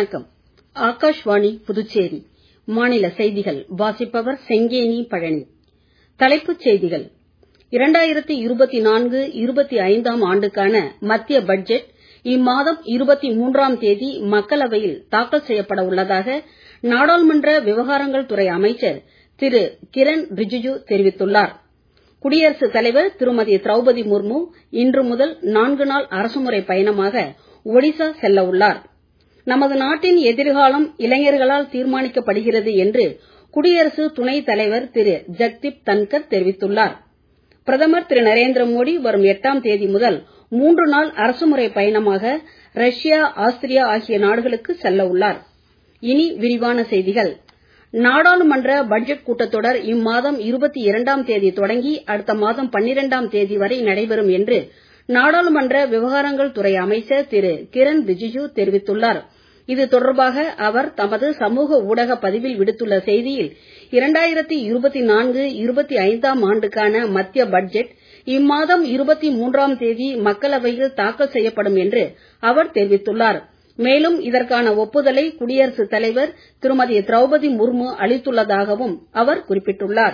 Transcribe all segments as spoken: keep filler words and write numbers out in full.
வணக்கம். ஆகாஷ்வாணி புதுச்சேரி மாநில செய்திகள் வாசிப்பவர் செங்கேனி பழனி. தலைப்புச் செய்திகள். இரண்டாயிரத்து இருபத்தி நான்கு இருபத்தி ஐந்தாம் ஆண்டுக்கான மத்திய பட்ஜெட் இம்மாதம் இருபத்தி மூன்றாம் தேதி மக்களவையில் தாக்கல் செய்யப்பட உள்ளதாக நாடாளுமன்ற விவகாரங்கள் துறை அமைச்சர் திரு கிரண் ரிஜிஜு தெரிவித்துள்ளார். குடியரசுத் தலைவர் திருமதி திரௌபதி முர்மு இன்று முதல் நான்கு நாள் அரசுமுறை பயணமாக ஒடிசா செல்ல உள்ளார். நமது நாட்டின் எதிர்காலம் இளைஞர்களால் தீர்மானிக்கப்படுகிறது என்று குடியரசு துணைத் தலைவர் திரு ஜக்தீப் தன்கர் தெரிவித்துள்ளார். பிரதமர் திரு நரேந்திர மோடி வரும் எட்டாம் தேதி முதல் மூன்று நாள் அரசுமுறை பயணமாக ரஷ்யா, ஆஸ்திரியா ஆகிய நாடுகளுக்கு செல்ல உள்ளார். இனி விரிவான செய்திகள். நாடாளுமன்ற பட்ஜெட் கூட்டத்தொடர் இம்மாதம் இருபத்தி இரண்டாம் தேதி தொடங்கி அடுத்த மாதம் பன்னிரண்டாம் தேதி வரை நடைபெறும் என்று நாடாளுமன்ற விவகாரங்கள் துறை அமைச்சர் திரு கிரண் ரிஜிஜு தெரிவித்துள்ளார். இது தொடர்பாக அவர் தமது சமூக ஊடக பதிவில் விடுத்துள்ள செய்தியில், இரண்டாயிரத்து இருபத்தி நான்கு இருபத்தி ஐந்தாம் ஆண்டுக்கான மத்திய பட்ஜெட் இம்மாதம் இருபத்தி மூன்றாம் தேதி மக்களவையில் தாக்கல் செய்யப்படும் என்று அவர் தெரிவித்துள்ளார். மேலும் இதற்கான ஒப்புதலை குடியரசுத் தலைவர் திருமதி திரௌபதி முர்மு அளித்துள்ளதாகவும் அவர் குறிப்பிட்டுள்ளார்.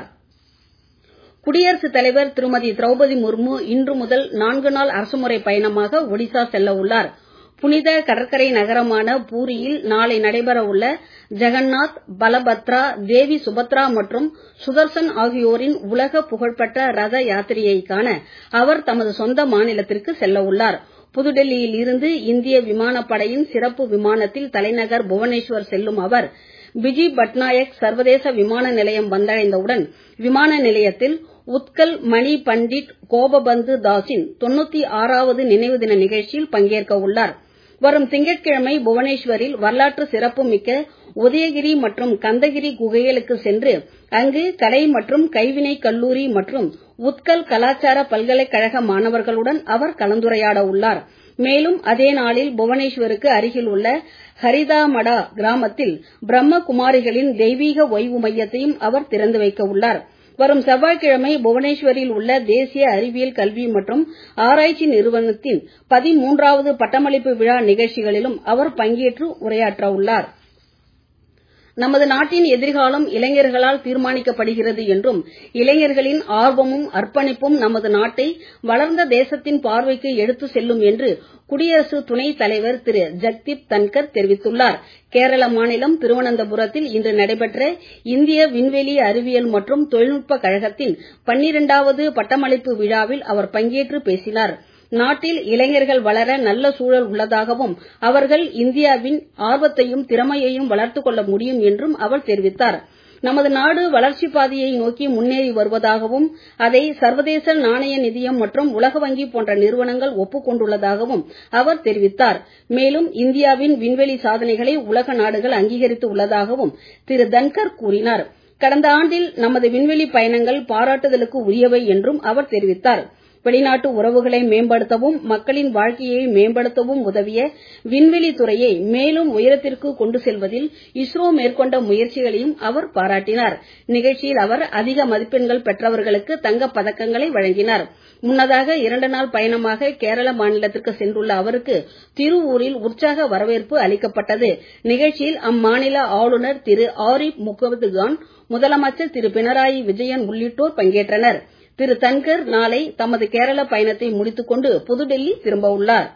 குடியரசுத் தலைவர் திருமதி திரௌபதி முர்மு இன்று முதல் நான்கு நாள் அரசுமுறை பயணமாக ஒடிசா செல்ல உள்ளார். புனித கடற்கரை நகரமான பூரியில் நாளை நடைபெற உள்ள ஜெகநாத், பலபத்ரா, தேவி சுபத்ரா மற்றும் சுதர்சன் ஆகியோரின் உலக புகழ்பெற்ற ரத யாத்திரையை காண அவர் தமது சொந்த மாநிலத்திற்கு செல்ல உள்ளார். புதுடெல்லியில் இருந்து இந்திய விமானப்படையின் சிறப்பு விமானத்தில் தலைநகர் புவனேஸ்வர் செல்லும் அவர் பிஜி பட்நாயக் சர்வதேச விமான நிலையம் வந்தடைந்தவுடன் விமான நிலையத்தில் உத்கல் மணி பண்டிட் கோபபந்து தாஸின் தொன்னூத்தி ஆறாவது நினைவு தின நிகழ்ச்சியில் பங்கேற்க உள்ளார். வரும் திங்கட்கிழமை புவனேஸ்வரில் வரலாற்று சிறப்புமிக்க உதயகிரி மற்றும் கந்தகிரி குகைகளுக்கு சென்று அங்கு கலை மற்றும் கைவினை கல்லூரி மற்றும் உத்கல் கலாச்சார பல்கலைக்கழக மாணவர்களுடன் அவர் கலந்துரையாட உள்ளார். மேலும் அதே நாளில் புவனேஸ்வருக்கு அருகில் உள்ள ஹரிதாமடா கிராமத்தில் பிரம்ம குமாரிகளின் தெய்வீக ஓய்வு மையத்தையும் அவர் திறந்து வைக்க உள்ளார். வரும் செவ்வாய்க்கிழமை புவனேஸ்வரில் உள்ள தேசிய அறிவியல் கல்வி மற்றும் ஆராய்ச்சி நிறுவனத்தின் பதிமூன்றாவது பட்டமளிப்பு விழா நிகழ்ச்சிகளிலும் அவர் பங்கேற்று உரையாற்ற உள்ளார். நமது நாட்டின் எதிர்காலம் இளைஞர்களால் தீர்மானிக்கப்படுகிறது என்றும் இளைஞர்களின் ஆர்வமும் அர்ப்பணிப்பும் நமது நாட்டை வளர்ந்த தேசத்தின் பார்வைக்கு எடுத்து செல்லும் என்று குடியரசு துணைத் தலைவர் திரு ஜக்தீப் தன்கர் தெரிவித்துள்ளார். கேரள மாநிலம் திருவனந்தபுரத்தில் இன்று நடைபெற்ற இந்திய விண்வெளி அறிவியல் மற்றும் தொழில்நுட்ப கழகத்தின் பன்னிரண்டாவது பட்டமளிப்பு விழாவில் அவர் பங்கேற்று பேசினார். நாட்டில் இளைஞர்கள் வளர நல்ல சூழல் உள்ளதாகவும் அவர்கள் இந்தியாவின் ஆர்வத்தையும் திறமையையும் வளர்த்துக் கொள்ள முடியும் என்றும் அவர் தெரிவித்தார். நமது நாடு வளர்ச்சிப் பாதையை நோக்கி முன்னேறி வருவதாகவும் அதை சர்வதேச நாணய நிதியம் மற்றும் உலக வங்கி போன்ற நிறுவனங்கள் ஒப்புக் கொண்டுள்ளதாகவும் அவர் தெரிவித்தார். மேலும் இந்தியாவின் விண்வெளி சாதனைகளை உலக நாடுகள் அங்கீகரித்து உள்ளதாகவும் திரு தன்கர் கூறினார். கடந்த ஆண்டில் நமது விண்வெளி பயணங்கள் பாராட்டுதலுக்கு உரியவை என்றும் அவர் தெரிவித்தார். வெளிநாட்டு உறவுகளை மேம்படுத்தவும் மக்களின் வாழ்க்கையை மேம்படுத்தவும் உதவிய விண்வெளி துறையை மேலும் உயரத்திற்கு கொண்டு செல்வதில் இஸ்ரோ மேற்கொண்ட முயற்சிகளையும் அவர் பாராட்டினார். நிகழ்ச்சியில் அவர் அதிக மதிப்பெண்கள் பெற்றவர்களுக்கு தங்கப் பதக்கங்களை வழங்கினார். முன்னதாக இரண்டு நாள் பயணமாக கேரள மாநிலத்திற்கு சென்றுள்ள அவருக்கு திருவூரில் உற்சாக வரவேற்பு அளிக்கப்பட்டது. நிகழ்ச்சியில் அம்மாநில ஆளுநர் திரு ஆரிப் முகமது கான், முதலமைச்சர் திரு பினராயி விஜயன் உள்ளிட்டோர் பங்கேற்றனர். திரு தன்கர் நாளை தமது கேரள பயணத்தை முடித்துக் கொண்டு புதுடெல்லி திரும்ப உள்ளார்.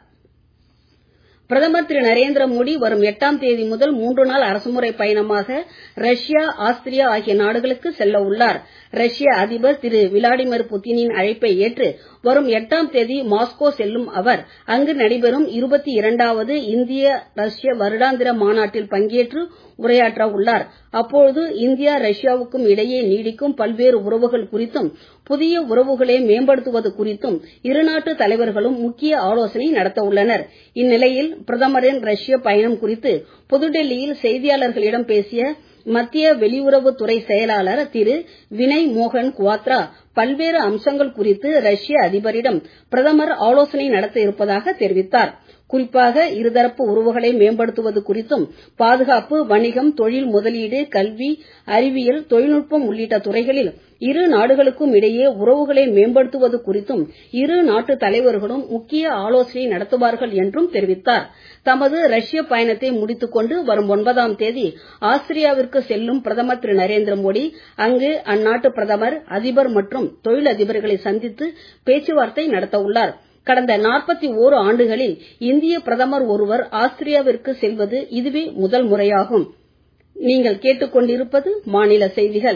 பிரதமர் திரு நரேந்திர மோடி வரும் எட்டாம் தேதி முதல் மூன்று நாள் அரசுமுறை பயணமாக ரஷ்யா, ஆஸ்திரியா ஆகிய நாடுகளுக்கு செல்ல உள்ளார். ரஷ்ய அதிபர் திரு விளாடிமிர் புதினின் அழைப்பை ஏற்று வரும் எட்டாம் தேதி மாஸ்கோ செல்லும் அவர் அங்கு நடைபெறும் இருபத்தி இரண்டாவது இந்திய ரஷ்ய வருடாந்திர மாநாட்டில் பங்கேற்று உரையாற்ற உள்ளார். அப்போது இந்தியா ரஷ்யாவுக்கும் இடையே நீடிக்கும் பல்வேறு உறவுகள் குறித்தும் புதிய உறவுகளை மேம்படுத்துவது குறித்தும் இருநாட்டு தலைவர்களும் முக்கிய ஆலோசனை நடத்த உள்ளனர். இந்நிலையில் பிரதமரின் ரஷ்ய பயணம் குறித்து புதுடெல்லியில் செய்தியாளர்களிடம் பேசிய மத்திய வெளியுறவுத்துறை செயலாளர் திரு வினய் மோகன் குவாத்ரா பல்வேறு அம்சங்கள் குறித்து ரஷ்ய அதிபரிடம் பிரதமர் ஆலோசனை நடத்த இருப்பதாக தெரிவித்தார். குறிப்பாக இருதரப்பு உறவுகளை மேம்படுத்துவது குறித்தும் பாதுகாப்பு, வணிகம், தொழில், முதலீடு, கல்வி, அறிவியல், தொழில்நுட்பம் உள்ளிட்ட துறைகளில் இரு நாடுகளுக்கும் இடையே உறவுகளை மேம்படுத்துவது குறித்தும் இரு நாட்டு தலைவர்களும் முக்கிய ஆலோசனை நடத்துவார்கள் என்றும் தெரிவித்தார். தமது ரஷ்ய பயணத்தை முடித்துக் கொண்டு வரும் ஒன்பதாம் தேதி ஆஸ்திரியாவிற்கு செல்லும் பிரதமர் திரு நரேந்திர மோடி அங்கு அந்நாட்டு பிரதமர், அதிபர் மற்றும் தொழிலதிபர்களை சந்தித்து பேச்சுவார்த்தை நடத்த உள்ளார். கடந்த நாற்பத்தி ஓரு ஆண்டுகளில் இந்திய பிரதமர் ஒருவர் ஆஸ்திரியாவிற்கு செல்வது இதுவே முதல் முறையாகும். நீங்கள் கேட்டுக்கொண்டிருப்பது மாநில செய்திகள்.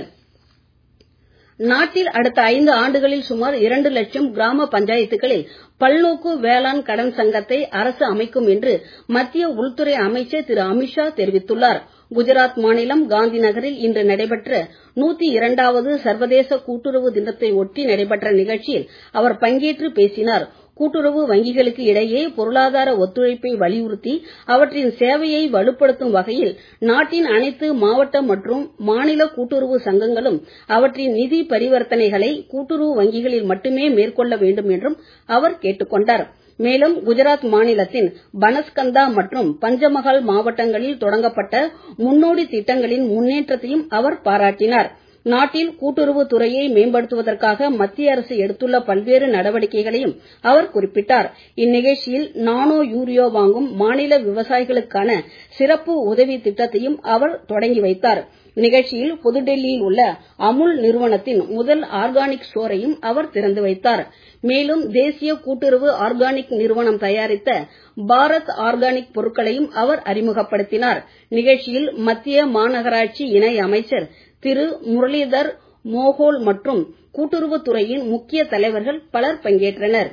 நாட்டில் அடுத்த ஐந்து ஆண்டுகளில் சுமார் இரண்டு லட்சம் கிராம பஞ்சாயத்துகளில் பல்நோக்கு வேளாண் கடன் சங்கத்தை அரசு அமைக்கும் என்று மத்திய உள்துறை அமைச்சர் திரு அமித்ஷா தெரிவித்துள்ளார். குஜராத் மாநிலம் காந்தி நகரில் இன்று நடைபெற்ற நூத்தி இரண்டாவது சர்வதேச கூட்டுறவு தினத்தை ஒட்டி நடைபெற்ற நிகழ்ச்சியில் அவர் பங்கேற்று பேசினார். கூட்டுறவு வங்கிகளுக்கு இடையே பொருளாதார ஒத்துழைப்பை வலியுறுத்தி அவற்றின் சேவையை வலுப்படுத்தும் வகையில் நாட்டின் அனைத்து மாவட்ட மற்றும் மாநில கூட்டுறவு சங்கங்களும் அவற்றின் நிதி பரிவர்த்தனைகளை கூட்டுறவு வங்கிகளில் மட்டுமே மேற்கொள்ள வேண்டும் என்றும் அவர் கேட்டுக் கொண்டார். மேலும் குஜராத் மாநிலத்தின் பனஸ்கந்தா மற்றும் பஞ்சமஹால் மாவட்டங்களில் தொடங்கப்பட்ட முன்னோடி திட்டங்களின் முன்னேற்றத்தையும் அவர் பாராட்டினார். நாட்டில் கூட்டுறவு துறையை மேம்படுத்துவதற்காக மத்திய அரசு எடுத்துள்ள பல்வேறு நடவடிக்கைகளையும் அவர் குறிப்பிட்டார். இந்நிகழ்ச்சியில் நானோ யூரியா வாங்கும் மாநில விவசாயிகளுக்கான சிறப்பு உதவி திட்டத்தையும் அவர் தொடங்கி வைத்தார். நிகழ்ச்சியில் புதுடெல்லியில் உள்ள அமுல் நிறுவனத்தின் முதல் ஆர்கானிக் ஸ்டோரையும் அவர் திறந்து வைத்தார். மேலும் தேசிய கூட்டுறவு ஆர்கானிக் நிறுவனம் தயாரித்த பாரத் ஆர்கானிக் பொருட்களையும் அவர் அறிமுகப்படுத்தினார். நிகழ்ச்சியில் மத்திய மாநகராட்சி இணை அமைச்சர் திரு முரளிதர் மோஹோல் மற்றும் கூட்டுறவுத்துறையின் முக்கிய தலைவர்கள் பலர் பங்கேற்றனர்.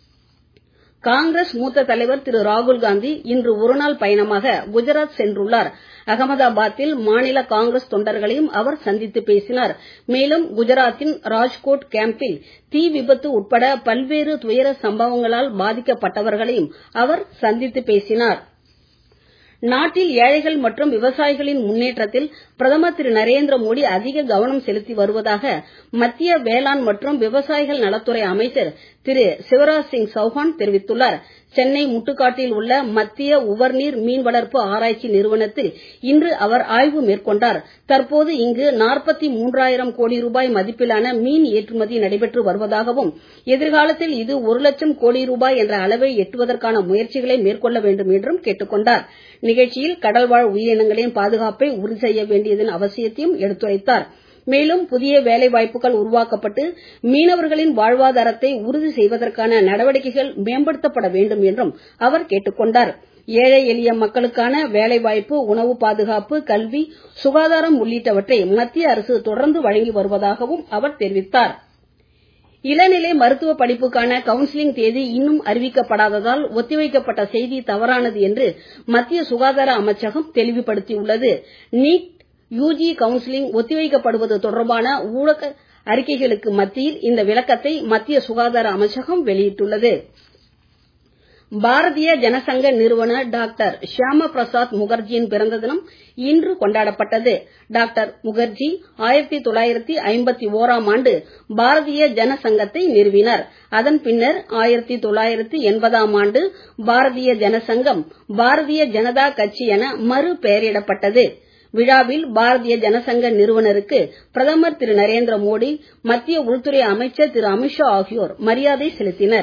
காங்கிரஸ் மூத்த தலைவர் திரு ராகுல்காந்தி இன்று ஒருநாள் பயணமாக குஜராத் சென்றுள்ளார். அகமதாபாத்தில் மாநில காங்கிரஸ் தொண்டர்களையும் அவர் சந்தித்து பேசினார். மேலும் குஜராத்தின் ராஜ்கோட் கேம்பில் தீ விபத்து உட்பட பல்வேறு துயர சம்பவங்களால் பாதிக்கப்பட்டவர்களையும் அவர் சந்தித்து பேசினார். நாட்டில் ஏழைகள் மற்றும் விவசாயிகளின் முன்னேற்றத்தில் பிரதமர் திரு நரேந்திர மோடி அதிக கவனம் செலுத்தி வருவதாக மத்திய வேளாண் மற்றும் விவசாயிகள் நலத்துறை அமைச்சர் திரு சிவராஜ் சிங் சௌஹான் தெரிவித்துள்ளார். சென்னை முட்டுக்காட்டில் உள்ள மத்திய உவர்நீர் மீன் வளர்ப்பு ஆராய்ச்சி நிறுவனத்தில் இன்று அவர் ஆய்வு மேற்கொண்டார். தற்போது இங்கு நாற்பத்தி மூன்றாயிரம் கோடி ரூபாய் மதிப்பிலான மீன் ஏற்றுமதி நடைபெற்று வருவதாகவும் எதிர்காலத்தில் இது ஒரு லட்சம் கோடி ரூபாய் என்ற அளவை எட்டுவதற்கான முயற்சிகளை மேற்கொள்ள வேண்டும் என்றும் கேட்டுக் கொண்டார். நிகழ்ச்சியில் கடல்வாழ் உயிரினங்களின் பாதுகாப்பை உறுதி செய்ய வேண்டியதன் அவசியத்தையும் எடுத்துரைத்தார். மேலும் புதிய வேலைவாய்ப்புகள் உருவாக்கப்பட்டு மீனவர்களின் வாழ்வாதாரத்தை உறுதி செய்வதற்கான நடவடிக்கைகள் மேம்படுத்தப்பட வேண்டும் என்றும் அவர் கேட்டுக் கொண்டார். ஏழை எளிய மக்களுக்கான வேலைவாய்ப்பு, உணவு பாதுகாப்பு, கல்வி, சுகாதாரம் உள்ளிட்டவற்றை மத்திய அரசு தொடர்ந்து வழங்கி வருவதாகவும் அவர் தெரிவித்தார். இளநிலை மருத்துவ படிப்புக்கான கவுன்சிலிங் தேதி இன்னும் அறிவிக்கப்படாததால் ஒத்திவைக்கப்பட்ட செய்தி தவறானது என்று மத்திய சுகாதார அமைச்சகம் தெளிவுபடுத்தியுள்ளது. நீட் யுஜி கவுன்சிலிங் ஒத்திவைக்கப்படுவது தொடர்பான ஊடக அறிக்கைகளுக்கு மத்தியில் இந்த விளக்கத்தை மத்திய சுகாதார அமைச்சகம் வெளியிட்டுள்ளது. பாரதிய ஜனசங்க நிறுவனர் டாக்டர் ஷியாமா பிரசாத் முகர்ஜியின் பிறந்த தினம் இன்று கொண்டாடப்பட்டது. டாக்டர் முகர்ஜி ஆயிரத்தி தொள்ளாயிரத்தி ஐம்பத்தி ஓராம் ஆண்டு பாரதிய ஜனசங்கத்தை நிறுவினார். அதன் பின்னர் ஆயிரத்தி தொள்ளாயிரத்தி எண்பதாம் ஆண்டு பாரதிய ஜனசங்கம் பாரதிய ஜனதா கட்சி என மறு பெயரிடப்பட்டது. விழாவில் பாரதிய ஜனசங்க நிறுவனருக்கு பிரதமர் திரு நரேந்திர மோடி, மத்திய உள்துறை அமைச்சர் திரு அமித்ஷா ஆகியோர் மரியாதை செலுத்தினர்.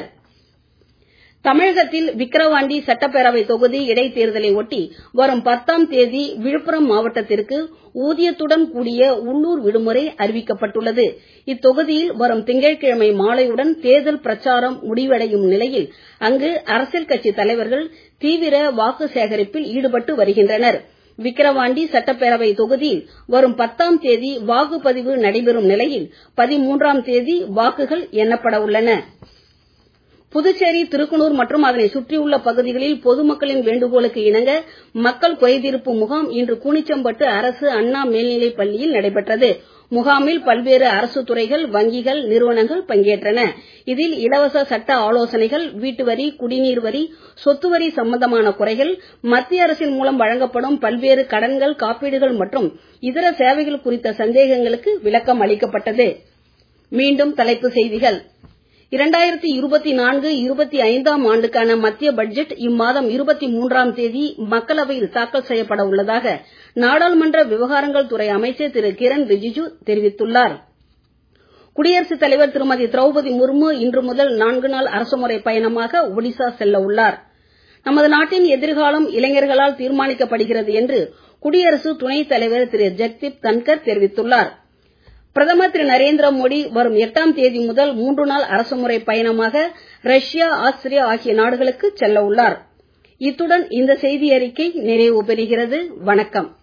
தமிழகத்தில் விக்கிரவாண்டி சட்டப்பேரவை தொகுதி இடைத்தேர்தலை ஒட்டி வரும் பத்தாம் தேதி விழுப்புரம் மாவட்டத்திற்கு ஊதியத்துடன் கூடிய உள்ளூர் விடுமுறை அறிவிக்கப்பட்டுள்ளது. இத்தொகுதியில் வரும் திங்கட்கிழமை மாலையுடன் தேர்தல் பிரச்சாரம் முடிவடையும் நிலையில் அங்கு அரசியல் கட்சி தலைவர்கள் தீவிர வாக்கு சேகரிப்பில் ஈடுபட்டு வருகின்றனர். விக்கிரவாண்டி சட்டப்பேரவை தொகுதியில் வரும் பத்தாம் தேதி வாக்குப்பதிவு நடைபெறும் நிலையில் பதிமூன்றாம் தேதி வாக்குகள் எண்ணப்பட உள்ளன. புதுச்சேரி, திருக்குனூர் மற்றும் அதனை சுற்றியுள்ள பகுதிகளில் பொதுமக்களின் வேண்டுகோளுக்கு இணங்க மக்கள் குறைதீர்ப்பு முகாம் இன்று கூனிச்சம்பட்டு அரசு அண்ணா மேல்நிலைப் பள்ளியில் நடைபெற்றது. முகாமில் பல்வேறு அரசு துறைகள், வங்கிகள், நிறுவனங்கள் பங்கேற்றன. இதில் இலவச சட்ட ஆலோசனைகள், வீட்டுவரி, குடிநீர் வரி, சொத்து வரி சம்பந்தமான குறைகள், மத்திய அரசின் மூலம் வழங்கப்படும் பல்வேறு கடன்கள், காப்பீடுகள் மற்றும் இதர சேவைகள் குறித்த சந்தேகங்களுக்கு விளக்கம் அளிக்கப்பட்டது. மீண்டும் தலைப்புச் செய்திகள். இரண்டாயிரத்து இருபத்தி நான்கு இருபத்தி ஐந்தாம் ஆண்டுக்கான மத்திய பட்ஜெட் இம்மாதம் இருபத்தி மூன்றாம் தேதி மக்களவையில் தாக்கல் செய்யப்பட உள்ளதாக நாடாளுமன்ற விவகாரங்கள் துறை அமைச்சர் திரு கிரண் ரிஜிஜு தெரிவித்துள்ளார். குடியரசுத் தலைவர் திருமதி திரௌபதி முர்மு இன்று முதல் நான்கு நாள் அரசுமுறை பயணமாக ஒடிசா செல்ல உள்ளார். நமது நாட்டின் எதிர்காலம் இளைஞர்களால் தீர்மானிக்கப்படுகிறது என்று குடியரசு துணைத் தலைவர் திரு ஜெக்தீப் தன்கர் தெரிவித்துள்ளார். பிரதமர் திரு நரேந்திர மோடி வரும் எட்டாம் தேதி முதல் மூன்று நாள் அரசுமுறை பயணமாக ரஷ்யா, ஆஸ்திரியா ஆகிய நாடுகளுக்கு செல்ல உள்ளார். இத்துடன் இந்த செய்தி அறிக்கை நிறைவு பெறுகிறது. வணக்கம்.